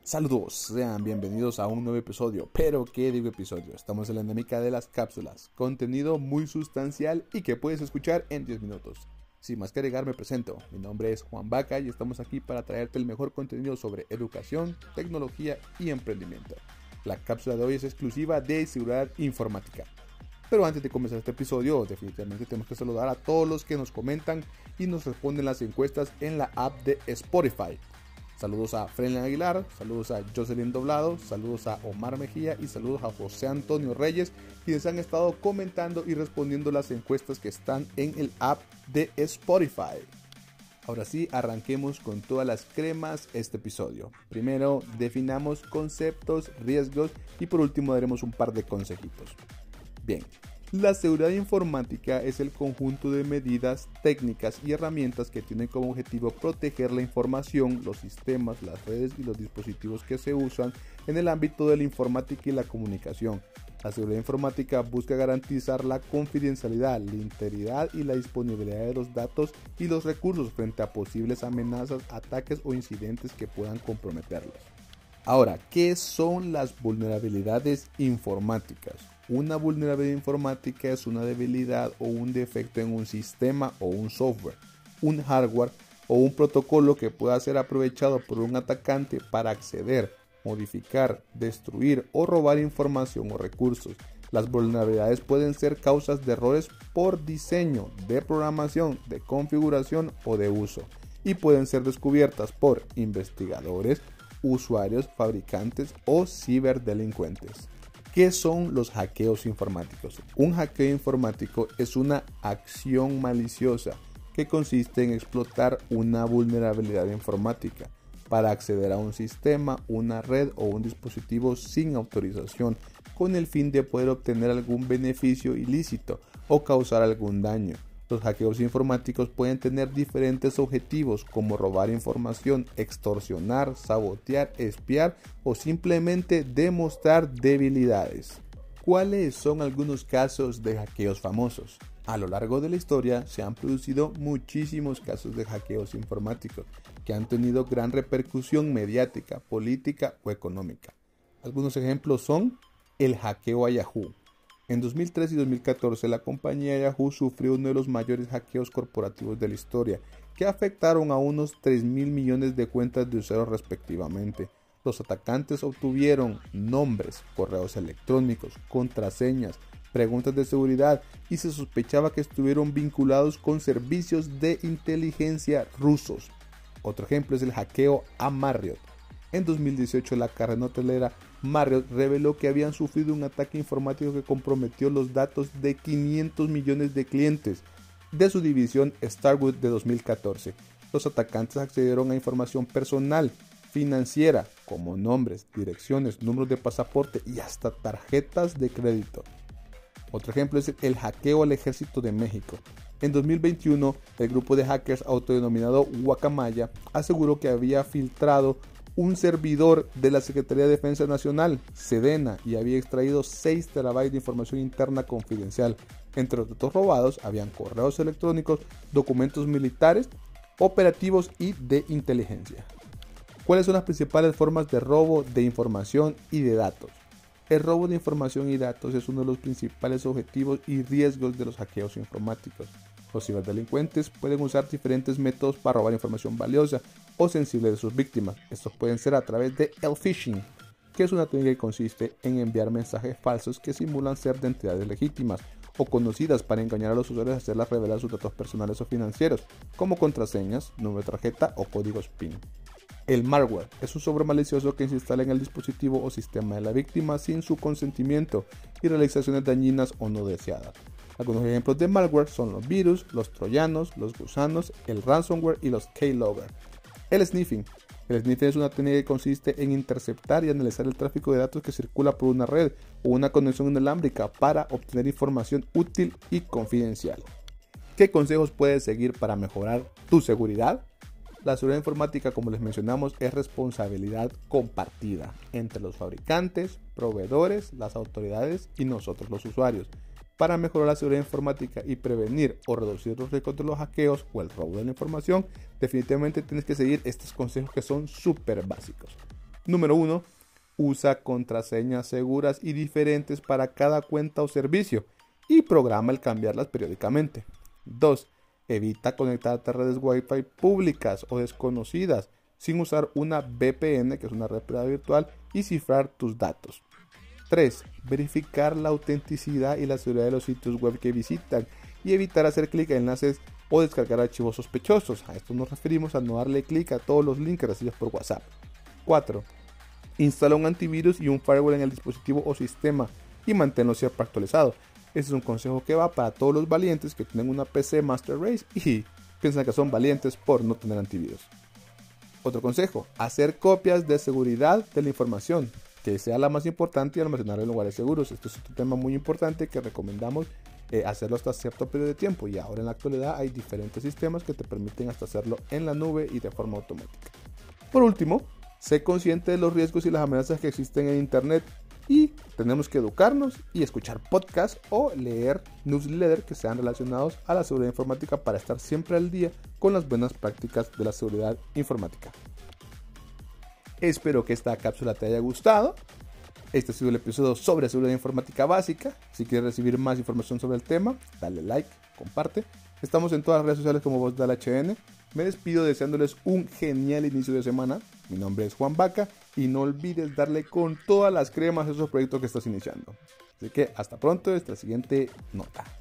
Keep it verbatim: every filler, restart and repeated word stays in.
Saludos, sean bienvenidos a un nuevo episodio, pero ¿qué digo episodio? Estamos en la dinámica de las cápsulas, contenido muy sustancial y que puedes escuchar en diez minutos. Sin más que agregar, me presento, mi nombre es Juan Vaca y estamos aquí para traerte el mejor contenido sobre educación, tecnología y emprendimiento. La cápsula de hoy es exclusiva de seguridad informática. Pero antes de comenzar este episodio, definitivamente tenemos que saludar a todos los que nos comentan y nos responden las encuestas en la app de Spotify. Saludos a Frenlin Aguilar, saludos a Jocelyn Doblado, saludos a Omar Mejía y saludos a José Antonio Reyes, quienes han estado comentando y respondiendo las encuestas que están en el app de Spotify. Ahora sí, arranquemos con todas las cremas este episodio. Primero, definamos conceptos, riesgos y por último daremos un par de consejitos. Bien. La seguridad informática es el conjunto de medidas, técnicas y herramientas que tienen como objetivo proteger la información, los sistemas, las redes y los dispositivos que se usan en el ámbito de la informática y la comunicación. La seguridad informática busca garantizar la confidencialidad, la integridad y la disponibilidad de los datos y los recursos frente a posibles amenazas, ataques o incidentes que puedan comprometerlos. Ahora, ¿qué son las vulnerabilidades informáticas? Una vulnerabilidad informática es una debilidad o un defecto en un sistema o un software, un hardware o un protocolo que pueda ser aprovechado por un atacante para acceder, modificar, destruir o robar información o recursos. Las vulnerabilidades pueden ser causas de errores por diseño, de programación, de configuración o de uso y pueden ser descubiertas por investigadores, usuarios, fabricantes o ciberdelincuentes. ¿Qué son los hackeos informáticos? Un hackeo informático es una acción maliciosa que consiste en explotar una vulnerabilidad informática para acceder a un sistema, una red o un dispositivo sin autorización con el fin de poder obtener algún beneficio ilícito o causar algún daño. Los hackeos informáticos pueden tener diferentes objetivos como robar información, extorsionar, sabotear, espiar o simplemente demostrar debilidades. ¿Cuáles son algunos casos de hackeos famosos? A lo largo de la historia se han producido muchísimos casos de hackeos informáticos que han tenido gran repercusión mediática, política o económica. Algunos ejemplos son el hackeo a Yahoo. En dos mil trece y dos mil catorce, la compañía Yahoo sufrió uno de los mayores hackeos corporativos de la historia, que afectaron a unos tres mil millones de cuentas de usuarios respectivamente. Los atacantes obtuvieron nombres, correos electrónicos, contraseñas, preguntas de seguridad y se sospechaba que estuvieron vinculados con servicios de inteligencia rusos. Otro ejemplo es el hackeo a Marriott. En dos mil dieciocho, la cadena hotelera Marriott reveló que habían sufrido un ataque informático que comprometió los datos de quinientos millones de clientes de su división Starwood de dos mil catorce. Los atacantes accedieron a información personal, financiera, como nombres, direcciones, números de pasaporte y hasta tarjetas de crédito. Otro ejemplo es el hackeo al Ejército de México. En dos mil veintiuno, el grupo de hackers autodenominado Guacamaya aseguró que había filtrado un servidor de la Secretaría de Defensa Nacional, Sedena, y había extraído seis terabytes de información interna confidencial. Entre los datos robados habían correos electrónicos, documentos militares, operativos y de inteligencia. ¿Cuáles son las principales formas de robo de información y de datos? El robo de información y datos es uno de los principales objetivos y riesgos de los hackeos informáticos. Los ciberdelincuentes pueden usar diferentes métodos para robar información valiosa o sensible de sus víctimas. Estos pueden ser a través de el phishing, que es una técnica que consiste en enviar mensajes falsos que simulan ser de entidades legítimas o conocidas para engañar a los usuarios y hacerlas revelar sus datos personales o financieros, como contraseñas, número de tarjeta o códigos PIN. El malware es un software malicioso que se instala en el dispositivo o sistema de la víctima sin su consentimiento y realiza acciones dañinas o no deseadas. Algunos ejemplos de malware son los virus, los troyanos, los gusanos, el ransomware y los keylogger. El sniffing. El sniffing es una técnica que consiste en interceptar y analizar el tráfico de datos que circula por una red o una conexión inalámbrica para obtener información útil y confidencial. ¿Qué consejos puedes seguir para mejorar tu seguridad? La seguridad informática, como les mencionamos, es responsabilidad compartida entre los fabricantes, proveedores, las autoridades y nosotros los usuarios. Para mejorar la seguridad informática y prevenir o reducir los riesgos de los hackeos o el robo de la información, definitivamente tienes que seguir estos consejos que son súper básicos. Número uno. Usa contraseñas seguras y diferentes para cada cuenta o servicio y programa el cambiarlas periódicamente. dos. Evita conectarte a redes Wi-Fi públicas o desconocidas sin usar una V P N, que es una red privada virtual, y cifrar tus datos. tres. Verificar la autenticidad y la seguridad de los sitios web que visitan y evitar hacer clic en enlaces o descargar archivos sospechosos. A esto nos referimos a no darle clic a todos los links recibidos por WhatsApp. cuatro. Instala un antivirus y un firewall en el dispositivo o sistema y manténlo siempre actualizado. Este es un consejo que va para todos los valientes que tienen una P C Master Race y piensan que son valientes por no tener antivirus. Otro consejo, hacer copias de seguridad de la información, que sea la más importante, y almacenarla en lugares seguros. Esto es un tema muy importante que recomendamos eh, hacerlo hasta cierto periodo de tiempo, y ahora en la actualidad hay diferentes sistemas que te permiten hasta hacerlo en la nube y de forma automática. Por último, sé consciente de los riesgos y las amenazas que existen en internet, y tenemos que educarnos y escuchar podcasts o leer newsletters que sean relacionados a la seguridad informática para estar siempre al día con las buenas prácticas de la seguridad informática. Espero que esta cápsula te haya gustado. Este ha sido el episodio sobre seguridad informática básica. Si quieres recibir más información sobre el tema, dale like, comparte. Estamos en todas las redes sociales como Voz del H N. Me despido deseándoles un genial inicio de semana. Mi nombre es Juan Vaca y no olvides darle con todas las cremas a esos proyectos que estás iniciando. Así que hasta pronto, hasta la siguiente nota.